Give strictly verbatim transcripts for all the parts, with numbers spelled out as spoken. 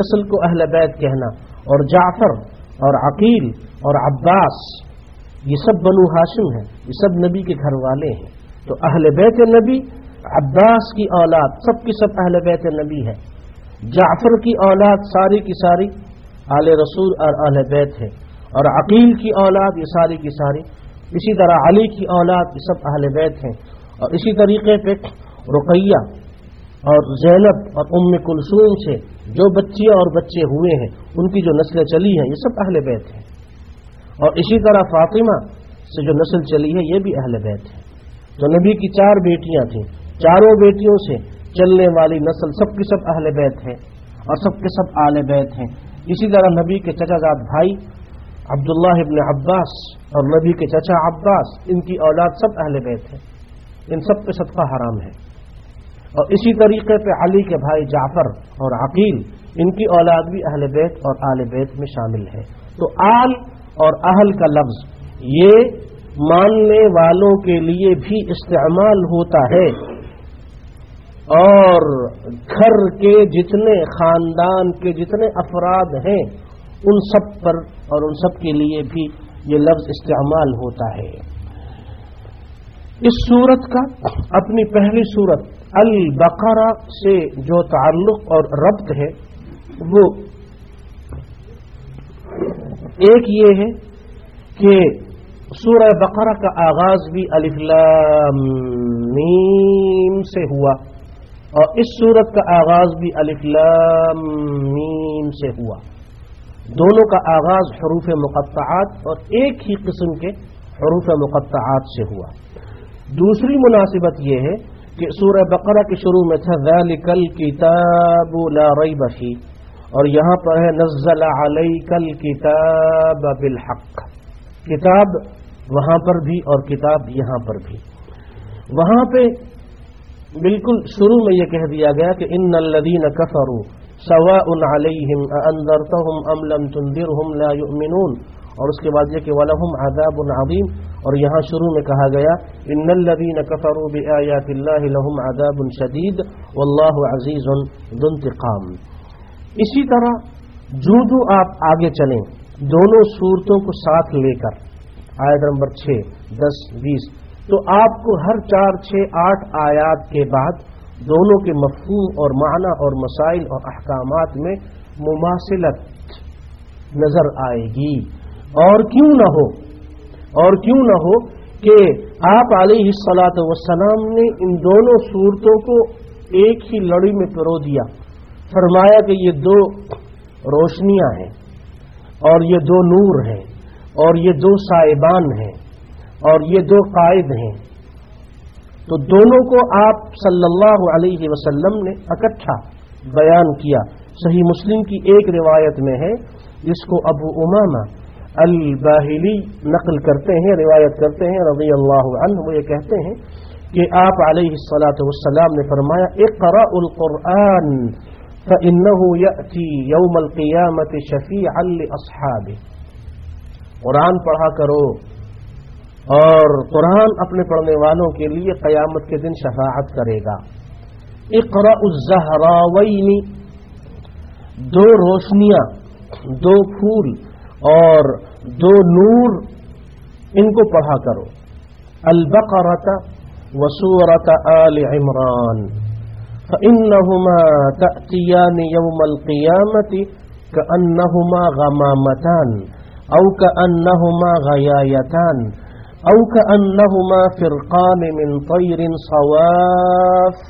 نسل کو اہل بیت کہنا، اور جعفر اور عقیل اور عباس یہ سب بنو ہاشم ہیں، یہ سب نبی کے گھر والے ہیں. تو اہل بیت نبی، عباس کی اولاد سب کی سب اہل بیت نبی ہے. جعفر کی اولاد ساری کی ساری آل رسول اور اہل بیت ہے، اور عقیل کی اولاد یہ ساری کی ساری، اسی طرح علی کی اولاد یہ سب اہل بیت ہیں. اور اسی طریقے پہ رقیہ اور زینب اور ام کلثوم سے جو بچیاں اور بچے ہوئے ہیں ان کی جو نسلیں چلی ہیں یہ سب اہل بیت ہیں. اور اسی طرح فاطمہ سے جو نسل چلی ہے یہ بھی اہل بیت ہے. تو نبی کی چار بیٹیاں تھیں، چاروں بیٹیوں سے چلنے والی نسل سب کی سب اہل بیت ہے اور سب کے سب آل بیت ہیں. اسی طرح نبی کے چچا زاد بھائی عبداللہ ابن عباس اور نبی کے چچا عباس، ان کی اولاد سب اہل بیت ہیں، ان سب پہ صدقہ حرام ہے. اور اسی طریقے پہ علی کے بھائی جعفر اور عقیل، ان کی اولاد بھی اہل بیت اور آل بیت میں شامل ہے. تو آل اور اہل کا لفظ یہ ماننے والوں کے لیے بھی استعمال ہوتا ہے، اور گھر کے جتنے خاندان کے جتنے افراد ہیں ان سب پر اور ان سب کے لیے بھی یہ لفظ استعمال ہوتا ہے. اس سورت کا اپنی پہلی سورت البقرہ سے جو تعلق اور ربط ہے وہ ایک یہ ہے کہ سورہ بقرہ کا آغاز بھی الف لام میم سے ہوا، اور اس سورت کا آغاز بھی الف لام میم سے ہوا. دونوں کا آغاز حروف مقطعات اور ایک ہی قسم کے حروف مقطعات سے ہوا. دوسری مناسبت یہ ہے کہ سورہ بقرہ کے شروع میں تھا ذالک الکتاب لا ریب فیہ، اور یہاں پر ہے نزل علیک الکتاب بالحق. کتاب وہاں پر بھی اور کتاب یہاں پر بھی. وہاں پہ بالکل شروع میں یہ کہہ دیا گیا کہ ان الذین کفروا سواء علیہم اانذرتہم ام لم تنذرہم لا یؤمنون، اور اس کے بعد یہ کہ وَلَهُمْ عَذَابٌ عَظِيمٌ، اور یہاں شروع میں کہا گیا ان الذین کفروا بآیات اللہ لهم عذاب شدید واللہ عزیز ذو انتقام. اسی طرح جو جو آپ آگے چلیں دونوں صورتوں کو ساتھ لے کر آیت نمبر چھ دس بیس، تو آپ کو ہر چار چھ آٹھ آیات کے بعد دونوں کے مفہوم اور معنی اور مسائل اور احکامات میں مماثلت نظر آئے گی. اور کیوں نہ ہو اور کیوں نہ ہو کہ آپ علیہ الصلاۃ والسلام نے ان دونوں صورتوں کو ایک ہی لڑی میں پرو دیا، فرمایا کہ یہ دو روشنیاں ہیں اور یہ دو نور ہیں اور یہ دو سائبان ہیں اور یہ دو قائد ہیں. تو دونوں کو آپ صلی اللہ علیہ وسلم نے اکٹھا بیان کیا. صحیح مسلم کی ایک روایت میں ہے جس کو ابو امامہ الباہلی نقل کرتے ہیں، روایت کرتے ہیں رضی اللہ عنہ. وہ یہ کہتے ہیں کہ آپ علیہ الصلاۃ والسلام نے فرمایا اقرأوا القرآن فإنه يأتي يوم القيامة شفيعا لأصحابه. قرآن پڑھا کرو، اور قرآن اپنے پڑھنے والوں کے لیے قیامت کے دن شفاعت کرے گا. اقرأوا الزہراوین، دو روشنیاں، دو پھول اور دو نور، ان کو پڑھا کرو. البقرۃ وسورۃ آل عمران فإنهما تأتيان يوم القيامة كأنهما غمامتان أو كأنهما غيايتان أو كأنهما فرقان من طير صواف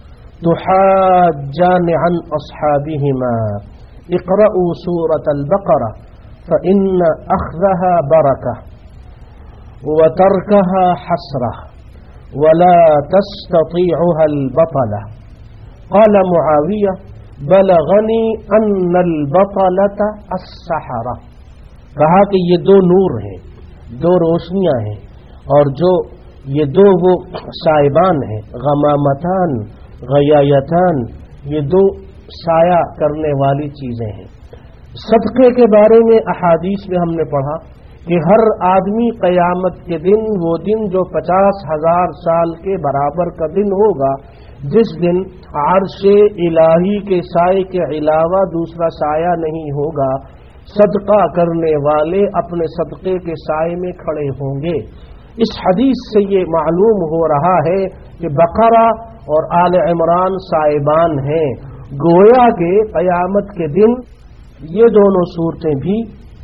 تحاجان عن أصحابهما. اقرأوا سورة البقرة فإن أخذها بركة وتركها حسرة ولا تستطيعها البطلة. قال معاویہ بلغنی ان البطلة السحرة. کہا کہ یہ دو نور ہیں، دو روشنیاں ہیں، اور جو یہ دو وہ سائبان ہیں، غمامتان غیایتان، یہ دو سایہ کرنے والی چیزیں ہیں. صدقے کے بارے میں احادیث میں ہم نے پڑھا کہ ہر آدمی قیامت کے دن، وہ دن جو پچاس ہزار سال کے برابر کا دن ہوگا، جس دن عرش الہی کے سائے کے علاوہ دوسرا سایہ نہیں ہوگا، صدقہ کرنے والے اپنے صدقے کے سائے میں کھڑے ہوں گے۔ اس حدیث سے یہ معلوم ہو رہا ہے کہ بقرہ اور آل عمران سائبان ہیں، گویا کہ قیامت کے دن یہ دونوں صورتیں بھی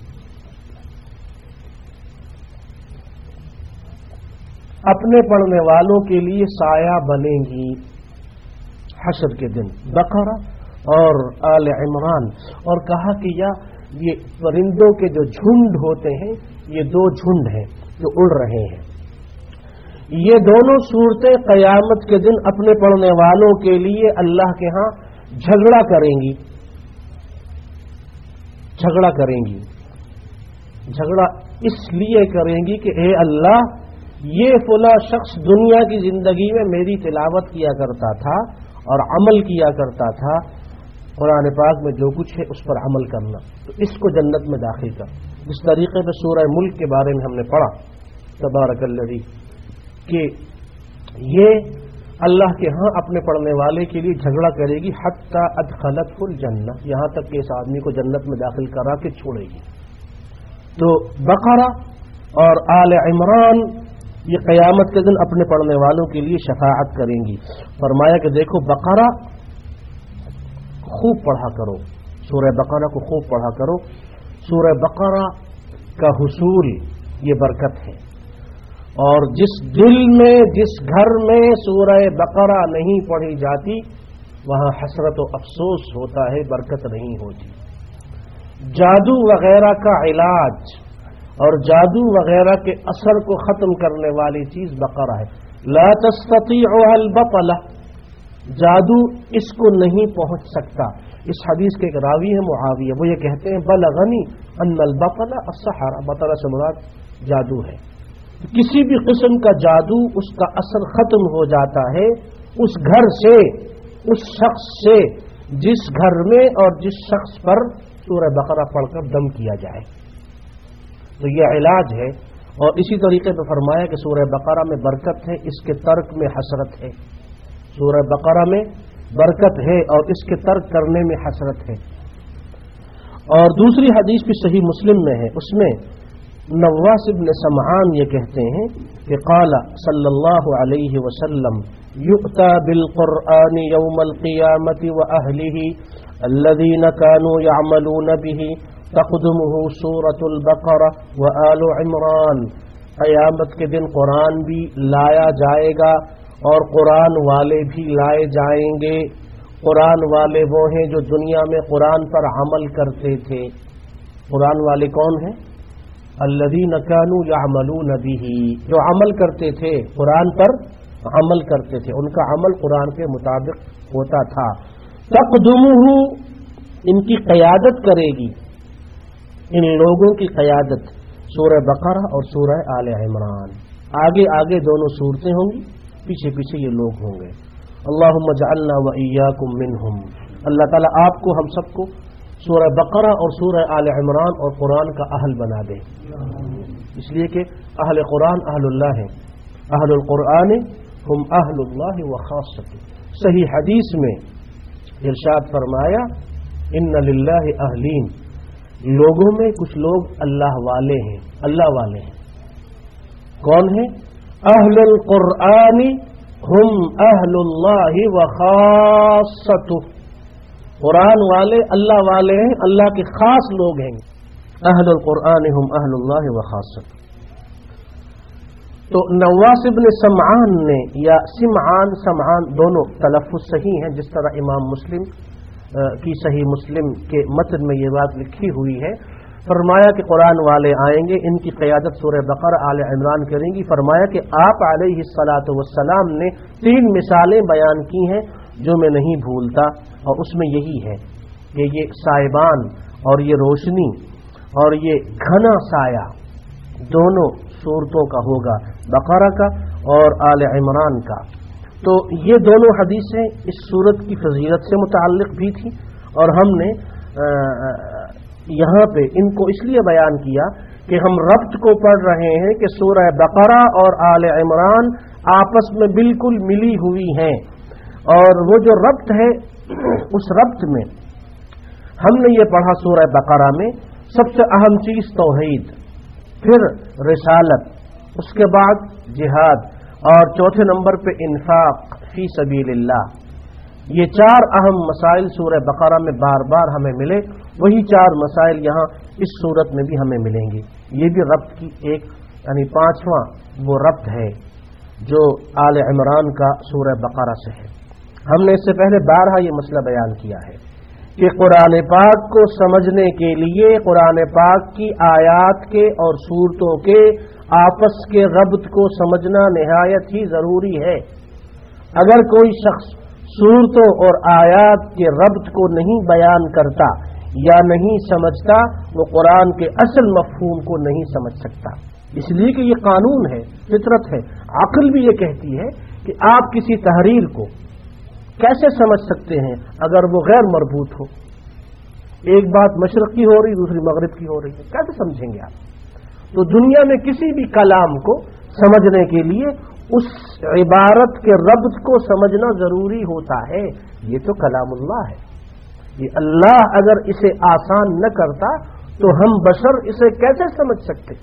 اپنے پڑھنے والوں کے لیے سایہ بنیں گی حشر کے دن، بقرہ اور آل عمران۔ اور کہا کہ یا یہ پرندوں کے جو جھنڈ ہوتے ہیں، یہ دو جھنڈ ہیں جو اڑ رہے ہیں، یہ دونوں صورتیں قیامت کے دن اپنے پڑھنے والوں کے لیے اللہ کے ہاں جھگڑا کریں گی جھگڑا کریں گی جھگڑا اس لیے کریں گی کہ اے اللہ، یہ فلاں شخص دنیا کی زندگی میں میری تلاوت کیا کرتا تھا اور عمل کیا کرتا تھا، قرآن پاک میں جو کچھ ہے اس پر عمل کرنا، تو اس کو جنت میں داخل کر۔ جس طریقے سے سورہ ملک کے بارے میں ہم نے پڑھا، تبارک الذی، کہ یہ اللہ کے ہاں اپنے پڑھنے والے کے لیے جھگڑا کرے گی، حتی ادخلتہ الجنہ، یہاں تک کہ اس آدمی کو جنت میں داخل کرا کے چھوڑے گی۔ تو بقرہ اور آل عمران یہ قیامت کے دن اپنے پڑھنے والوں کے لیے شفاعت کریں گی۔ فرمایا کہ دیکھو بقرہ خوب پڑھا کرو، سورہ بقرہ کو خوب پڑھا کرو، سورہ بقرہ کا حصول یہ برکت ہے، اور جس دل میں جس گھر میں سورہ بقرہ نہیں پڑھی جاتی وہاں حسرت و افسوس ہوتا ہے، برکت نہیں ہوتی۔ جادو وغیرہ کا علاج اور جادو وغیرہ کے اثر کو ختم کرنے والی چیز بقرہ ہے۔ لا تستطيعها البطلہ، جادو اس کو نہیں پہنچ سکتا۔ اس حدیث کے ایک راوی ہے معاویہ، وہ یہ کہتے ہیں بلغنی ان البطلہ السحرہ، بطلہ سے مراد جادو ہے۔ کسی بھی قسم کا جادو اس کا اثر ختم ہو جاتا ہے اس گھر سے، اس شخص سے جس گھر میں اور جس شخص پر سورہ بقرہ پڑھ کر دم کیا جائے، تو یہ علاج ہے۔ اور اسی طریقے پہ فرمایا کہ سورہ بقرہ میں برکت ہے، اس کے ترک میں حسرت ہے۔ سورہ بقرہ میں برکت ہے اور اس کے ترک کرنے میں حسرت ہے۔ اور دوسری حدیث بھی صحیح مسلم میں ہے، اس میں نواس بن سمعان یہ کہتے ہیں کہ قال صلی اللہ علیہ وسلم یؤتی بالقرآن یوم القیامۃ واہلہ الذین کانوا یعملون بہ تقدمہ سورۃ البقرہ وآل عمران، قیامت کے دن قرآن بھی لایا جائے گا اور قرآن والے بھی لائے جائیں گے۔ قرآن والے وہ ہیں جو دنیا میں قرآن پر عمل کرتے تھے۔ قرآن والے کون ہیں؟ الذین کانوا یعملون بہ، جو عمل کرتے تھے، قرآن پر عمل کرتے تھے، ان کا عمل قرآن کے مطابق ہوتا تھا۔ تقدمہ، ان کی قیادت کرے گی، ان لوگوں کی قیادت سورہ بقرہ اور سورہ آل عمران، آگے آگے دونوں صورتیں ہوں گی، پیچھے پیچھے یہ لوگ ہوں گے۔ اللہم اجعلنا وإیاکم منہم، اللہ تعالیٰ آپ کو ہم سب کو سورہ بقرہ اور سورہ آل عمران اور قرآن کا اہل بنا دے، اس لیے کہ اہل قرآن اہل اللہ ہیں، اہل القرآن ہم اہل اللہ وخاصۃ۔ صحیح حدیث میں ارشاد فرمایا ان للہ اہلین، لوگوں میں کچھ لوگ اللہ والے ہیں، اللہ والے ہیں، کون ہیں؟ اہل القرآن ہم اہل اللہ وخاصۃ، قرآن والے اللہ والے ہیں، اللہ کے خاص لوگ ہیں، اہل القرآن ہم اہل اللہ وخاصۃ۔ تو نواس بن سمعان نے، یا سمعان سمعان دونوں تلفظ صحیح ہیں، جس طرح امام مسلم کی صحیح مسلم کے متن میں یہ بات لکھی ہوئی ہے، فرمایا کہ قرآن والے آئیں گے، ان کی قیادت سورہ بقرہ آل عمران کریں گی۔ فرمایا کہ آپ علیہ الصلاۃ والسلام نے تین مثالیں بیان کی ہیں جو میں نہیں بھولتا، اور اس میں یہی ہے کہ یہ سائبان اور یہ روشنی اور یہ گھنا سایہ دونوں صورتوں کا ہوگا، بقرہ کا اور آل عمران کا۔ تو یہ دونوں حدیثیں اس صورت کی فضیلت سے متعلق بھی تھی، اور ہم نے یہاں پہ ان کو اس لیے بیان کیا کہ ہم ربط کو پڑھ رہے ہیں کہ سورہ بقرہ اور آل عمران آپس میں بالکل ملی ہوئی ہیں، اور وہ جو ربط ہے اس ربط میں ہم نے یہ پڑھا سورہ بقرہ میں سب سے اہم چیز توحید، پھر رسالت، اس کے بعد جہاد، اور چوتھے نمبر پہ انفاق فی سبیل اللہ۔ یہ چار اہم مسائل سورہ بقرہ میں بار بار ہمیں ملے، وہی چار مسائل یہاں اس سورت میں بھی ہمیں ملیں گے۔ یہ بھی ربط کی ایک یعنی پانچواں وہ ربط ہے جو آل عمران کا سورہ بقرہ سے ہے۔ ہم نے اس سے پہلے بارہا یہ مسئلہ بیان کیا ہے کہ قرآن پاک کو سمجھنے کے لیے قرآن پاک کی آیات کے اور سورتوں کے آپس کے ربط کو سمجھنا نہایت ہی ضروری ہے۔ اگر کوئی شخص سورتوں اور آیات کے ربط کو نہیں بیان کرتا یا نہیں سمجھتا، وہ قرآن کے اصل مفہوم کو نہیں سمجھ سکتا۔ اس لیے کہ یہ قانون ہے، فطرت ہے، عقل بھی یہ کہتی ہے کہ آپ کسی تحریر کو کیسے سمجھ سکتے ہیں اگر وہ غیر مربوط ہو؟ ایک بات مشرق کی ہو رہی، دوسری مغرب کی ہو رہی ہے، کیسے سمجھیں گے آپ؟ تو دنیا میں کسی بھی کلام کو سمجھنے کے لیے اس عبارت کے ربط کو سمجھنا ضروری ہوتا ہے۔ یہ تو کلام اللہ ہے، یہ اللہ اگر اسے آسان نہ کرتا تو ہم بشر اسے کیسے سمجھ سکتے؟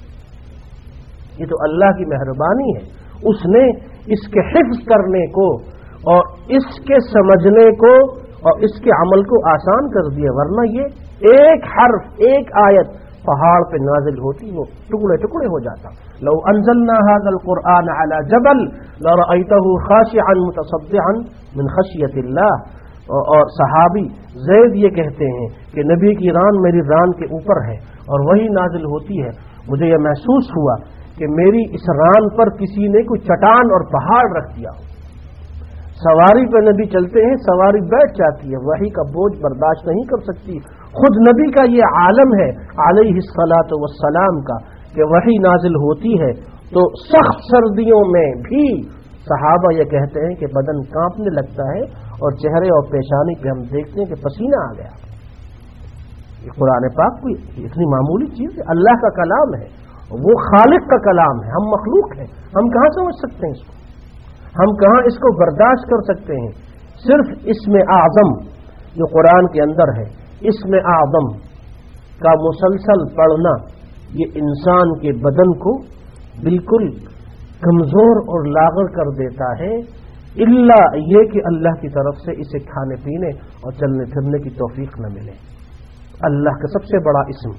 یہ تو اللہ کی مہربانی ہے، اس نے اس کے حفظ کرنے کو اور اس کے سمجھنے کو اور اس کے عمل کو آسان کر دیا، ورنہ یہ ایک حرف ایک آیت پہاڑ پہ نازل ہوتی وہ ٹکڑے ٹکڑے ہو جاتا۔ لو انزلنا هذا القرآن على جبل لرأيته خاشعا متصدعا من خشیت اللہ۔ اور صحابی زید یہ کہتے ہیں کہ نبی کی ران میری ران کے اوپر ہے اور وہی نازل ہوتی ہے، مجھے یہ محسوس ہوا کہ میری اس ران پر کسی نے کوئی چٹان اور پہاڑ رکھ دیا ہو۔ سواری پہ نبی چلتے ہیں، سواری بیٹھ جاتی ہے، وحی کا بوجھ برداشت نہیں کر سکتی۔ خود نبی کا یہ عالم ہے علیہ الصلاۃ والسلام کا کہ وحی نازل ہوتی ہے تو سخت سردیوں میں بھی صحابہ یہ کہتے ہیں کہ بدن کانپنے لگتا ہے اور چہرے اور پیشانی پہ ہم دیکھتے ہیں کہ پسینہ آ گیا۔ یہ قرآن پاک کوئی اتنی معمولی چیز ہے، اللہ کا کلام ہے، وہ خالق کا کلام ہے، ہم مخلوق ہیں، ہم کہاں سمجھ سکتے ہیں اس کو؟ ہم کہاں اس کو برداشت کر سکتے ہیں؟ صرف اسم اعظم جو قرآن کے اندر ہے، اسم اعظم کا مسلسل پڑھنا یہ انسان کے بدن کو بالکل کمزور اور لاغر کر دیتا ہے، الا یہ کہ اللہ کی طرف سے اسے کھانے پینے اور چلنے پھرنے کی توفیق نہ ملے۔ اللہ کا سب سے بڑا اسم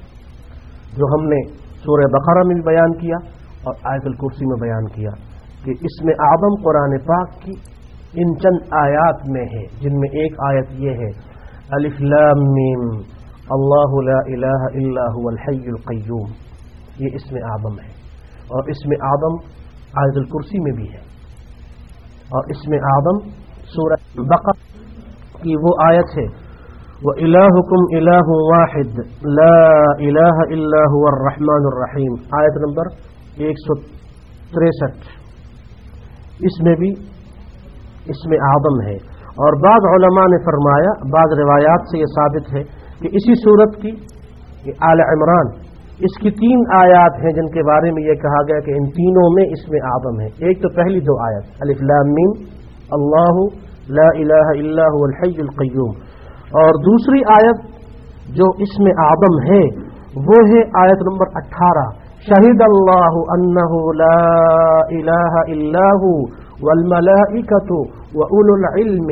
جو ہم نے سورہ بقرہ میں بھی بیان کیا اور آیت الکرسی میں بیان کیا کہ اسم اعظم قرآن پاک کی ان چند آیات میں ہے، جن میں ایک آیت یہ ہے الف لام میم اللہ لا الہ الا هو الحی القیوم، یہ اسم اعظم ہے۔ اور اسم اعظم آیت الکرسی میں بھی ہے، اور اسم اعظم سورہ بقرہ کی وہ آیت ہے وَإِلَٰهُكُمْ إِلَٰهٌ وَاحِدٌ لَا إِلَٰهَ إِلَّا هُوَ الرَّحْمَٰنُ الرَّحِيمُ، آیت نمبر ایک سو تریسٹھ۔ اس میں بھی اسم اعظم ہے، اور بعض علماء نے فرمایا، بعض روایات سے یہ ثابت ہے کہ اسی سورت کی آل عمران اس کی تین آیات ہیں جن کے بارے میں یہ کہا گیا کہ ان تینوں میں اسم اعظم ہے۔ ایک تو پہلی دو آیت الف لام میم اللہ لا الہ الا هو الحی القیوم، اور دوسری آیت جو اسم اعظم ہے وہ ہے آیت نمبر اٹھارہ شہید اللہ انہ لا الہ الا هو والملائکۃ واولو العلم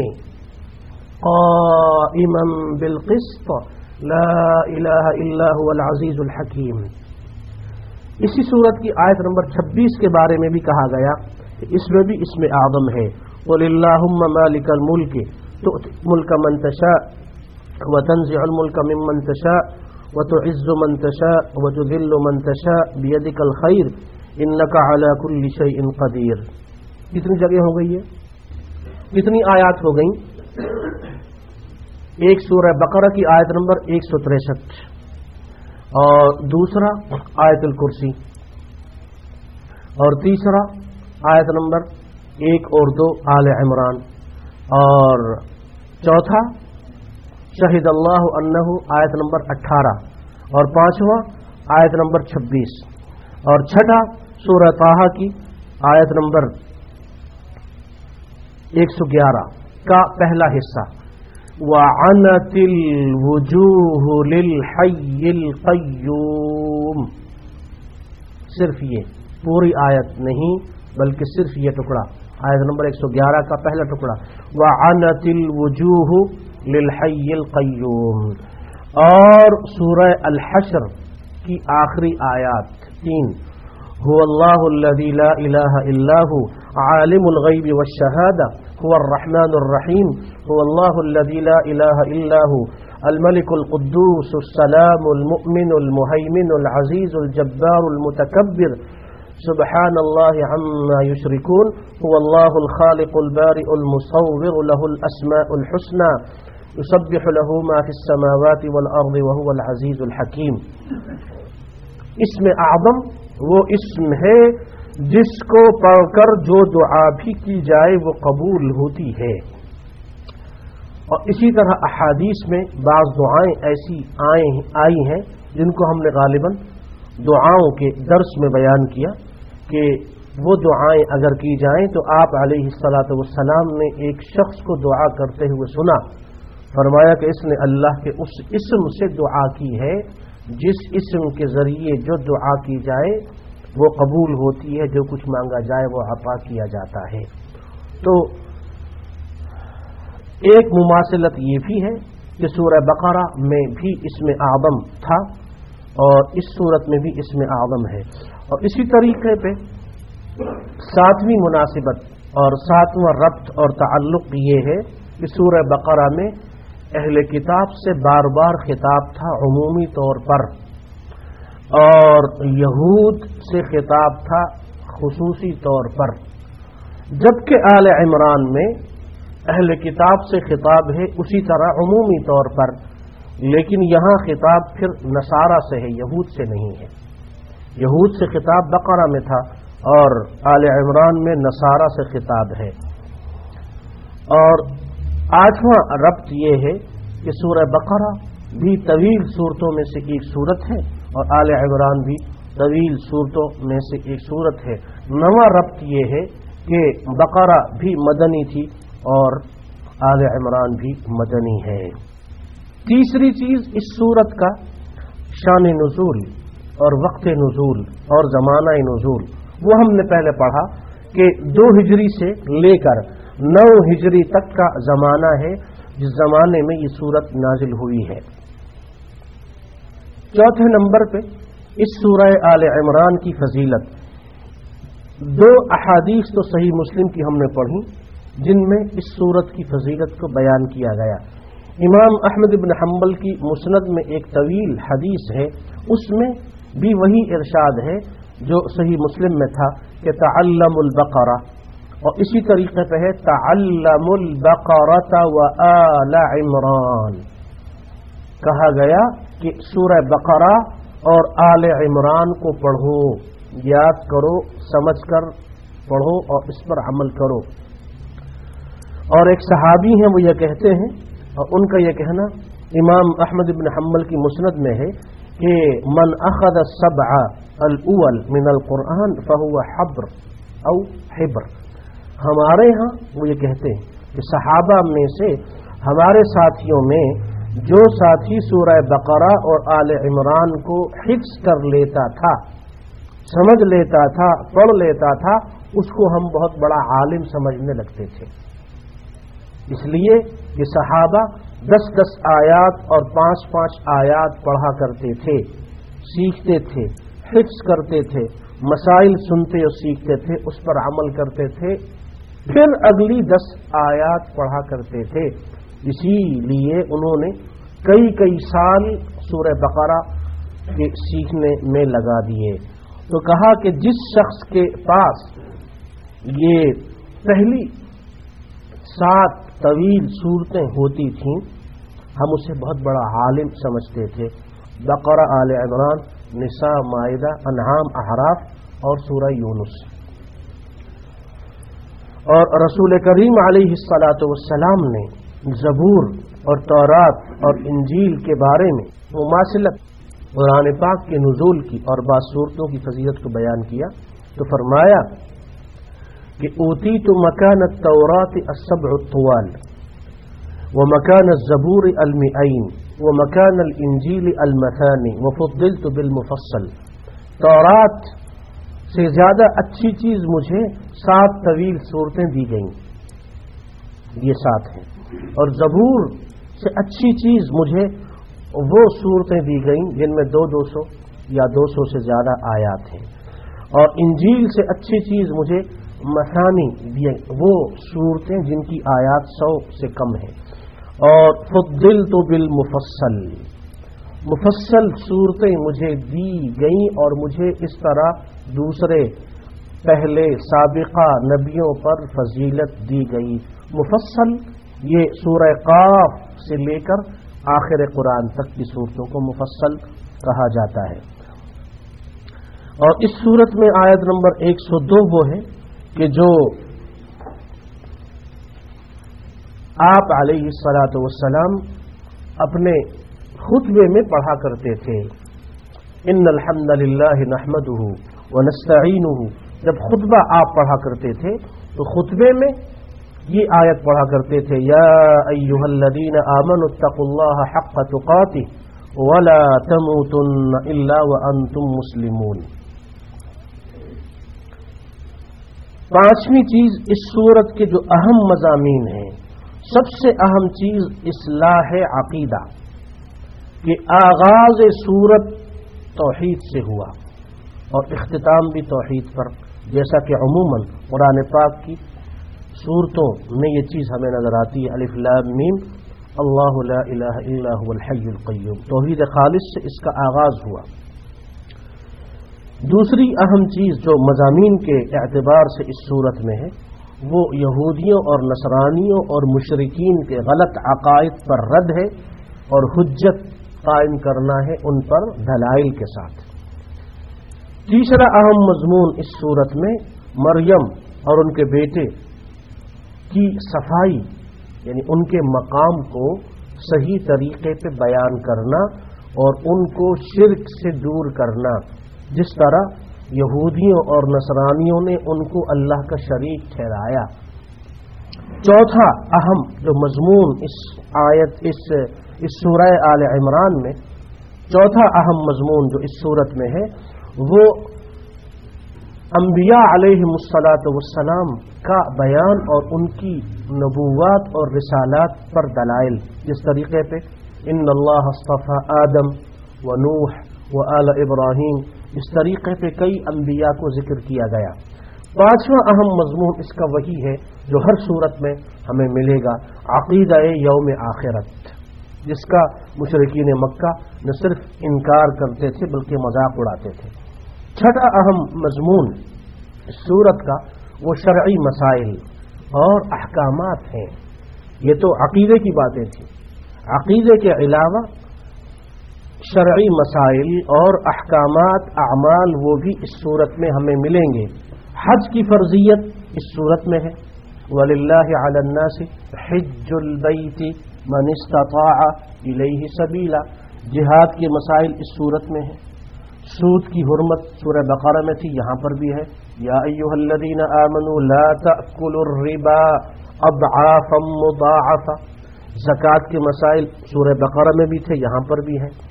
قائما بالقسط لا الہ الا هو العزیز الحکیم۔ اسی صورت کی آیت نمبر چھبیس کے بارے میں بھی کہا گیا کہ اس میں بھی اسم اعظم ہے قل اللہم مالک الملک تؤتی الملک من تشاء وتنزع الملک ممن تشاء وتعز من تشاء وتذل من تشاء بيدك الخير انك على كل شيء قدير۔ کتنی جگہ ہو گئی ہے؟ کتنی آیات ہو گئیں؟ ایک سورہ بقرہ کی آیت نمبر ایک سو تریسٹھ اور دوسرا آیت الکرسی اور تیسرا آیت نمبر ایک اور دو آل عمران اور چوتھا شہید اللہ انہ آیت نمبر اٹھارہ اور پانچواں آیت نمبر چھبیس اور چھٹا سورہ طٰہٰ کی آیت نمبر ایک سو گیارہ۔ کا پہلا حصہ وعنت الوجوہ للحی القیوم، صرف یہ پوری آیت نہیں بلکہ صرف یہ ٹکڑا، آیت نمبر ایک سو گیارہ کا پہلا ٹکڑا وعنت الوجوہ للحی القیوم، اور سورہ الحشر کی آخری آیات تین هو اللہ الذی لا الہ الا هو عالم الغیب والشہادہ هو الرحمن الرحیم هو اللہ الذی لا الہ الا هو الملك القدوس السلام المؤمن المهيمن العزيز الجبار المتكبر سبحان الله عما يشركون هو الله الخالق البارئ المصور له الأسماء الحسنى يسبح له ما في السماوات والأرض وهو العزيز الحكيم۔ اسم اعظم وہ اسم ہے جس کو پڑھ کر جو دعا بھی کی جائے وہ قبول ہوتی ہے، اور اسی طرح احادیث میں بعض دعائیں ایسی آئی ہیں جن کو ہم نے غالباً دعاؤں کے درس میں بیان کیا کہ وہ دعائیں اگر کی جائیں تو آپ علیہ الصلاۃ والسلام نے ایک شخص کو دعا کرتے ہوئے سنا، فرمایا کہ اس نے اللہ کے اس اسم سے دعا کی ہے جس اسم کے ذریعے جو دعا کی جائے وہ قبول ہوتی ہے، جو کچھ مانگا جائے وہ عطا کیا جاتا ہے۔ تو ایک مماثلت یہ بھی ہے کہ سورہ بقرہ میں بھی اسم اعظم تھا اور اس سورت میں بھی اسم اعظم ہے، اور اسی طریقے پہ ساتویں مناسبت اور ساتواں ربط اور تعلق یہ ہے کہ سورہ بقرہ میں اہل کتاب سے بار بار خطاب تھا عمومی طور پر، اور یہود سے خطاب تھا خصوصی طور پر، جبکہ آل عمران میں اہل کتاب سے خطاب ہے اسی طرح عمومی طور پر، لیکن یہاں خطاب پھر نصارہ سے ہے، یہود سے نہیں ہے۔ یہود سے خطاب بقرہ میں تھا اور آل عمران میں نصارہ سے خطاب ہے۔ اور آٹھواں ربط یہ ہے کہ سورہ بقرہ بھی طویل صورتوں میں سے ایک صورت ہے اور آل عمران بھی طویل صورتوں میں سے ایک صورت ہے۔ نواں ربط یہ ہے کہ بقرہ بھی مدنی تھی اور آل عمران بھی مدنی ہے۔ تیسری چیز اس صورت کا شان نزول اور وقت نزول اور زمانہ نزول، وہ ہم نے پہلے پڑھا کہ دو ہجری سے لے کر نو ہجری تک کا زمانہ ہے جس زمانے میں یہ سورت نازل ہوئی ہے۔ چوتھے نمبر پہ اس سورہ آل عمران کی فضیلت، دو احادیث تو صحیح مسلم کی ہم نے پڑھی جن میں اس سورت کی فضیلت کو بیان کیا گیا۔ امام احمد بن حنبل کی مسند میں ایک طویل حدیث ہے، اس میں بھی وہی ارشاد ہے جو صحیح مسلم میں تھا کہ تعلم البقرہ، اور اسی طریقے پہ ہے تعلم البقرۃ وآل عمران، کہا گیا کہ سورہ بقرہ اور آل عمران کو پڑھو، یاد کرو، سمجھ کر پڑھو اور اس پر عمل کرو۔ اور ایک صحابی ہیں وہ یہ کہتے ہیں، اور ان کا یہ کہنا امام احمد بن حنبل کی مسند میں ہے کہ من اخذ السبع الاول من القرآن فهو حبر او حبر۔ ہمارے ہاں وہ یہ کہتے ہیں کہ صحابہ میں سے ہمارے ساتھیوں میں جو ساتھی سورہ بقرہ اور آل عمران کو حفظ کر لیتا تھا، سمجھ لیتا تھا، پڑھ لیتا تھا، اس کو ہم بہت بڑا عالم سمجھنے لگتے تھے، اس لیے کہ صحابہ دس دس آیات اور پانچ پانچ آیات پڑھا کرتے تھے، سیکھتے تھے، حفظ کرتے تھے، مسائل سنتے اور سیکھتے تھے، اس پر عمل کرتے تھے، پھر اگلی دس آیات پڑھا کرتے تھے۔ اسی لیے انہوں نے کئی کئی سال سورہ بقرہ کے سیکھنے میں لگا دیے۔ تو کہا کہ جس شخص کے پاس یہ پہلی سات طویل صورتیں ہوتی تھیں ہم اسے بہت بڑا عالم سمجھتے تھے، بقرہ، آل عمران، نساء، مائدہ، انعام، احراف اور سورہ یونس۔ اور رسول کریم علیہ الصلاۃ والسلام نے زبور اور تورات اور انجیل کے بارے میں مماثلت قرآن پاک کے نزول کی اور بعض صورتوں کی فضیلت کو بیان کیا تو فرمایا کہ اوتیت مکان التورات السبع الطوال، ومكان الزبور المئين ومكان الانجیل المثانی وفضلت بالمفصل. تورات سے زیادہ اچھی چیز مجھے سات طویل صورتیں دی گئیں، یہ سات ہیں، اور زبور سے اچھی چیز مجھے وہ صورتیں دی گئیں جن میں دو دو سو یا دو سو سے زیادہ آیات ہیں، اور انجیل سے اچھی چیز مجھے مثانی دی، وہ صورتیں جن کی آیات سو سے کم ہیں، اور فضلت بالمفصل، مفصل صورتیں مجھے دی گئیں اور مجھے اس طرح دوسرے پہلے سابقہ نبیوں پر فضیلت دی گئی. مفصل یہ سورہ قاف سے لے کر آخر قرآن تک کی صورتوں کو مفصل کہا جاتا ہے. اور اس صورت میں آیت نمبر ایک سو دو وہ ہے کہ جو آپ علیہ الصلاۃ والسلام اپنے خطبے میں پڑھا کرتے تھے. ان الحمد للہ نحمدہ ونستعینہ، جب خطبہ آپ پڑھا کرتے تھے تو خطبے میں یہ آیت پڑھا کرتے تھے، یا ایھا الذین آمنوا اتقوا اللہ حق تقاتہ ولا تموتن الا وانتم مسلمون. پانچویں چیز اس سورت کے جو اہم مضامین ہیں، سب سے اہم چیز اصلاح عقیدہ، کہ آغاز سورت توحید سے ہوا اور اختتام بھی توحید پر، جیسا کہ عموماً قرآن پاک کی سورتوں میں یہ چیز ہمیں نظر آتی ہے. الف لام میم اللہ لا الہ الا هو الحی القیوم، توحید خالص سے اس کا آغاز ہوا. دوسری اہم چیز جو مضامین کے اعتبار سے اس سورت میں ہے وہ یہودیوں اور نصرانیوں اور مشرکین کے غلط عقائد پر رد ہے اور حجت قائم کرنا ہے ان پر دلائل کے ساتھ. تیسرا اہم مضمون اس صورت میں مریم اور ان کے بیٹے کی صفائی، یعنی ان کے مقام کو صحیح طریقے پہ بیان کرنا اور ان کو شرک سے دور کرنا، جس طرح یہودیوں اور نصرانیوں نے ان کو اللہ کا شریک ٹھہرایا. چوتھا اہم جو مضمون اس آیت اس اس سورہ آل عمران میں، چوتھا اہم مضمون جو اس سورت میں ہے وہ انبیاء علیہم الصلاۃ والسلام کا بیان اور ان کی نبوات اور رسالات پر دلائل، جس طریقے پہ ان اللہ اصطفى آدم و نوح و آل ابراہیم، اس طریقے پہ کئی انبیاء کو ذکر کیا گیا. پانچواں اہم مضمون اس کا وہی ہے جو ہر صورت میں ہمیں ملے گا، عقیدہ یوم آخرت، جس کا مشرکین مکہ نہ صرف انکار کرتے تھے بلکہ مذاق اڑاتے تھے. چھٹا اہم مضمون اس صورت کا وہ شرعی مسائل اور احکامات ہیں. یہ تو عقیدے کی باتیں تھیں، عقیدے کے علاوہ شرعی مسائل اور احکامات، اعمال، وہ بھی اس صورت میں ہمیں ملیں گے. حج کی فرضیت اس صورت میں ہے، وَلِلَّهِ عَلَى النَّاسِ حِجُّ الْبَيْتِ مَنِ اسْتَطَاعَ إِلَيْهِ سَبِيلًا، جہاد کے مسائل اس صورت میں ہیں. سود کی حرمت سورہ بقرہ میں تھی، یہاں پر بھی ہے، یا ایھا الذین آمنوا لا تأکلوا الربا اضعافا مضاعفا. زکوٰۃ کے مسائل سورہ بقرہ میں بھی تھے، یہاں پر بھی ہے.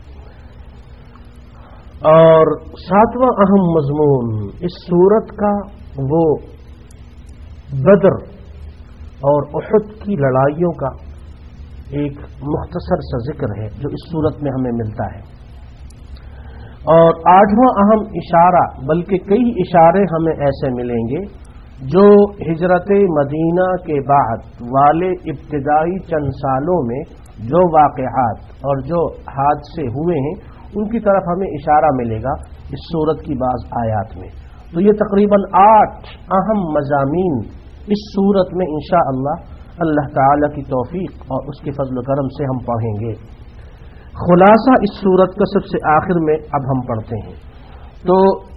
اور ساتواں اہم مضمون اس سورت کا وہ بدر اور احد کی لڑائیوں کا ایک مختصر سا ذکر ہے جو اس سورت میں ہمیں ملتا ہے. اور آٹھواں اہم اشارہ، بلکہ کئی اشارے ہمیں ایسے ملیں گے جو ہجرت مدینہ کے بعد والے ابتدائی چند سالوں میں جو واقعات اور جو حادثے ہوئے ہیں ان کی طرف ہمیں اشارہ ملے گا اس سورت کی بعض آیات میں. تو یہ تقریباً آٹھ اہم مضامین اس سورت میں انشاءاللہ اللہ تعالی کی توفیق اور اس کے فضل و کرم سے ہم پڑھیں گے. خلاصہ اس سورت کا سب سے آخر میں اب ہم پڑھتے ہیں. تو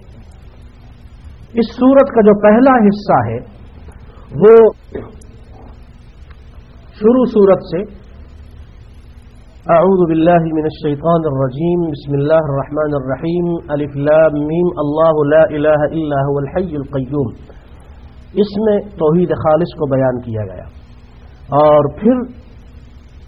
اس سورت کا جو پہلا حصہ ہے وہ شروع سورت سے اعوذ باللہ من الشیطان الرجیم بسم اللہ الرحمن الرحیم الف لام میم اللہ لا الہ الا هو الحی القیوم، اس میں توحید خالص کو بیان کیا گیا. اور پھر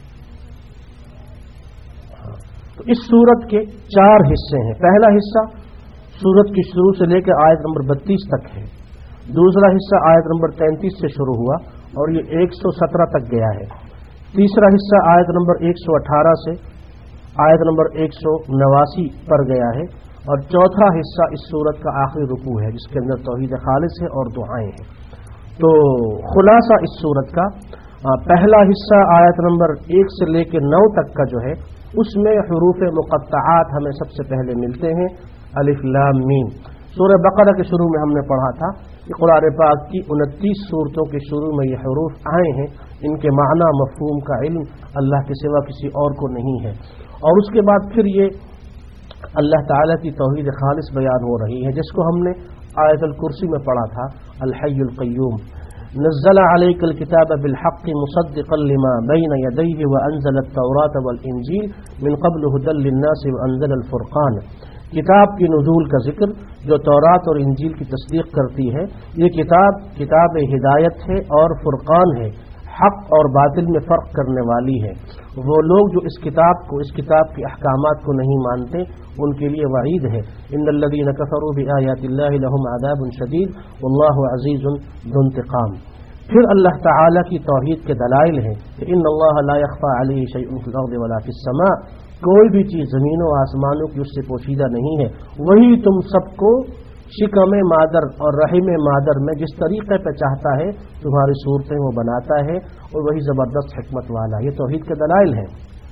इस सूरत के चार हिस्से हैं। पहला हिस्सा सूरत की शुरू से लेकर आयत नंबर बत्तीस तक है। दूसरा हिस्सा आयत नंबर तैंतीस से शुरू हुआ और ये एक सौ सत्रह तक गया है। तीसरा हिस्सा आयत नंबर एक सौ अठारह से आयत नंबर एक सौ नवासी पर गया है। और चौथा हिस्सा इस सूरत का आखिरी रुकू है जिसके अंदर तौहीद खालिस है और दुआएं हैं। तो खुलासा इस सूरत का पहला हिस्सा आयत नंबर एक से लेकर नौ तक का जो है उसमें हुरूफ मुक़त्तआत हमें सबसे पहले मिलते हैं, अलिफ लाम मीम। सूरह बकरा के शुरू में हमने पढ़ा था कि कुरान पाक की उनतीस सूरतों के शुरू में ये हुरूफ आए हैं, इनके माना मफ़हूम का इल्म अल्लाह के सिवा किसी और को नहीं है। और उसके बाद फिर ये अल्लाह ताला की तौहीद खालिस बयान हो रही है जिसको हमने आयतुल कुर्सी में पढ़ा था, अल हय्युल क़य्यूम। नज़्ज़ल अलैकल किताब बिल हक़्क़ि मुसद्दिक़न लिमा बैन यदैहि व अंज़ल अत-तौरात वल इंजील मिन क़ब्ल हुदल लिन्नास व अंज़ल अल फ़ुरक़ान। किताब की नुज़ूल का जिक्र जो तौरात और इंजील की तस्दीक करती है। ये किताब किताब हिदायत है और फुरक़ान है, हक़ और बातिल में फ़र्क करने वाली है। वो लोग जो इस किताब को इस किताब के अहकामात को नहीं मानते उनके लिए वईद है। इन्नल्लज़ीना कफ़रू बिआयातिल्लाहि लहुम अज़ाबुन शदीद वल्लाहु अज़ीज़ुन ज़ु इंतिक़ाम। फिर अल्लाह ताला की तौहीद के दलाइल हैं कि इन्नल्लाह ला यख़फ़ा अलैहि शैउन फ़िल अर्ज़ि वला फ़िस समा। कोई भी चीज़ ज़मीनों आसमानों की उससे पोशीदा नहीं है। वही तुम सबको शिकम मादर और रहीम मादर में जिस तरीक़े पर चाहता है तुम्हारी सूरतें वो बनाता है और वही ज़बरदस्त हिकमत वाला। ये तौहीद के दलाइल हैं।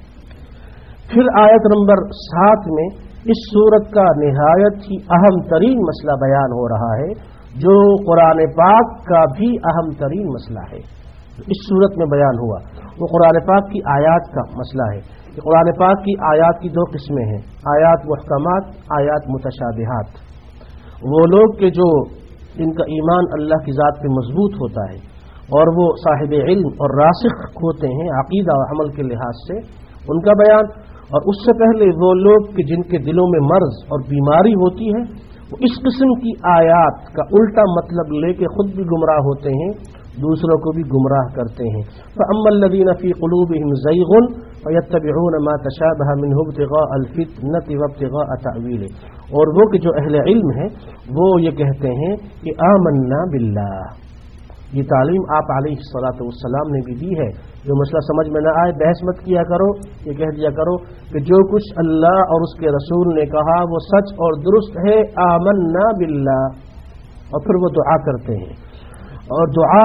फिर आयत नंबर सात में इस सूरत का निहायत ही अहम तरीन मसला बयान हो रहा है जो कुरान पाक का भी अहम तरीन मसला है। इस सूरत में बयान हुआ वो कुरान पाक की आयात का मसला है। कुरान पाक की आयात की दो किस्में हैं, आयात मुहकमात, आयात मुतशाबिहात। वो लोग के जो इनका ईमान अल्लाह की ज़ात पे मजबूत होता है और वो साहिब इल्म और रासिख होते हैं अकीदा और अमल के लिहाज से, उनका बयान। और उससे पहले वो लोग कि जिनके दिलों में मर्ज और बीमारी होती है वो इस किस्म की आयात का उल्टा मतलब लेके खुद भी गुमराह होते हैं, दूसरों को भी गुमराह करते हैं। फ़अम्मल्लज़ीना फ़ी क़ुलूबिहिम ज़ैग़ुन फ़यत्तबिऊन मा तशाबह मिन्हु इब्तिग़ाअल फ़ित्नति वब्तिग़ाअ तावीलिह। और वो कि जो अहले इल्म है वो ये कहते हैं कि आमन्ना बिल्लाह। ये तालीम आप अलैहिस्सलातु वस्सलाम ने भी दी है। जो मसला समझ में न आए बहस मत किया करो, ये कह दिया करो कि जो कुछ अल्लाह और उसके रसूल ने कहा वो सच और दुरुस्त है, आमन्ना बिल्लाह। और फिर वो दुआ करते हैं। और दुआ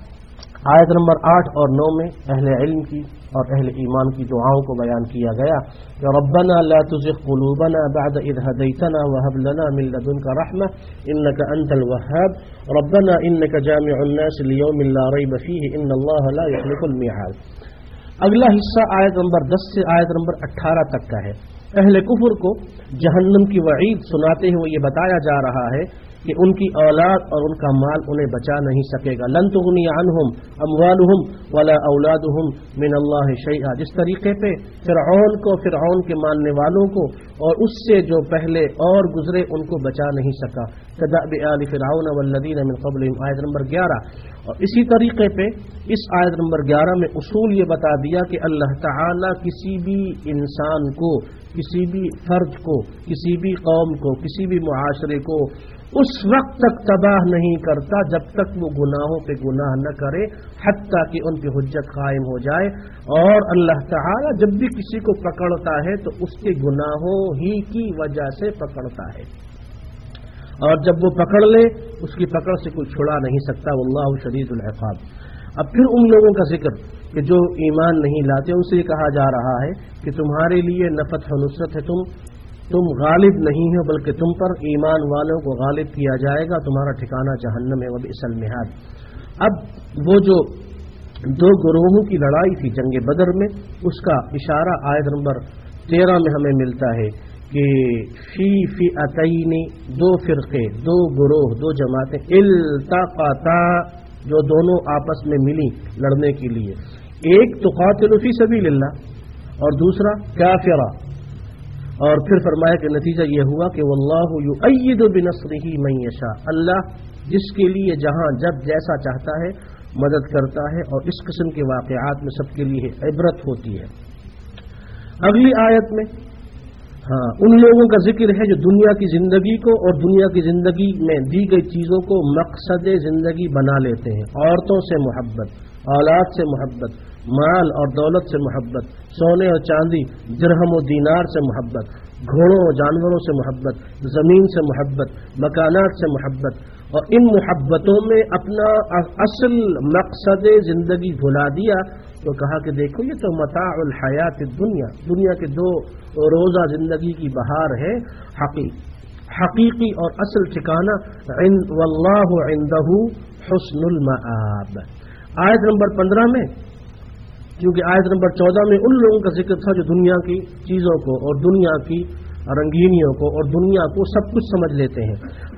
आयत नंबर आठ और नौ में अहले इल्म की और अहले ईमान की दुआओं को बयान किया गया कि रब्बना ला तुज़िग़ क़ुलूबना बअद इज़ हदैतना वहब लना मिन लदुनका रहमह इन्नका अंतल वह्हाब रब्बना इन्नका जामिउन नास लियौमिन ला रैब फ़ीहि इन्नल्लाहा ला युख़्लिफ़ुल मिआद। अगला हिस्सा आयत नंबर दस से आयत नंबर अठारह तक का है। अहले कुफ्र को जहन्नम की वईद सुनाते हुए ये बताया जा रहा है कि उनकी औलाद और उनका माल उन्हें बचा नहीं सकेगा। लन तुगनी अन्हुम अमवालुहुम वला औलादुहुम मिन अल्लाहि शैआ। जिस तरीके पे फिरऔन को फिरऔन के मानने वालों को और उससे जो पहले और गुजरे उनको बचा नहीं सका। कदाबि आलि फिरऔन वल्लज़ीना मिन क़ब्लिहिम आयत नंबर ग्यारह। और इसी तरीके पे इस आयत नंबर ग्यारह में उसूल ये बता दिया कि अल्लाह ताला किसी भी इंसान को, किसी भी फर्द को, किसी भी कौम को, किसी भी मुआशरे को उस वक्त तक तबाह नहीं करता जब तक वो गुनाहों पे गुनाह न करे, हत्ता कि उन पे हुज्जत कायम हो जाए। और अल्लाह ताला जब भी किसी को पकड़ता है तो उसके गुनाहों ही की वजह से पकड़ता है, और जब वो पकड़ ले उसकी पकड़ से कोई छुड़ा नहीं सकता। वल्लाहु शदीदुल इक़ाब। अब फिर उन लोगों का जिक्र कि जो ईमान नहीं लाते, उनसे ये कहा जा रहा है कि तुम्हारे लिए न फ़त्ह व नुसरत है, तुम तुम गालिब नहीं हो बल्कि तुम पर ईमान वालों को गालिब किया जाएगा, तुम्हारा ठिकाना जहन्नम है वबिअसल मिहाद। अब वो जो दो गुरोहों की लड़ाई थी जंग बदर में, उसका इशारा आयत नंबर तेरह में हमें मिलता है कि फी फी अतईनी, दो फिरके, दो गुरोह, दो जमातें, इल्तक़ता, जो दोनों आपस में मिली लड़ने के लिए। एक तुक़ातिलु फी सबीलिल्लाह और दूसरा काफ़िरा। और फिर फरमाया कि नतीजा ये हुआ कि वल्लाहु युअय्यिदु बिनस्रिही मन यशा। अल्लाह जिसके लिए जहां जब जैसा चाहता है मदद करता है, और इस किस्म के वाक़यात में सबके लिए इबरत होती है। अगली आयत में ہاں ان لوگوں کا ذکر ہے جو دنیا کی زندگی کو اور دنیا کی زندگی میں دی گئی چیزوں کو مقصد زندگی بنا لیتے ہیں. عورتوں سے محبت، اولاد سے محبت، مال اور دولت سے محبت، سونے اور چاندی، درہم و دینار سے محبت، گھوڑوں اور جانوروں سے محبت، زمین سے محبت، مکانات سے محبت، اور ان محبتوں میں اپنا اصل مقصد زندگی بھلا دیا. تو کہا کہ دیکھو یہ تو متاع الحیات الدنیا، دنیا کے دو روزہ زندگی کی بہار ہے. حقیقی حقیقی اور اصل ٹھکانہ واللہ عندہ حسن المآب. آیت نمبر پندرہ میں، کیونکہ آیت نمبر چودہ میں ان لوگوں کا ذکر تھا جو دنیا کی چیزوں کو اور دنیا کی رنگینیوں کو اور دنیا کو سب کچھ سمجھ لیتے ہیں.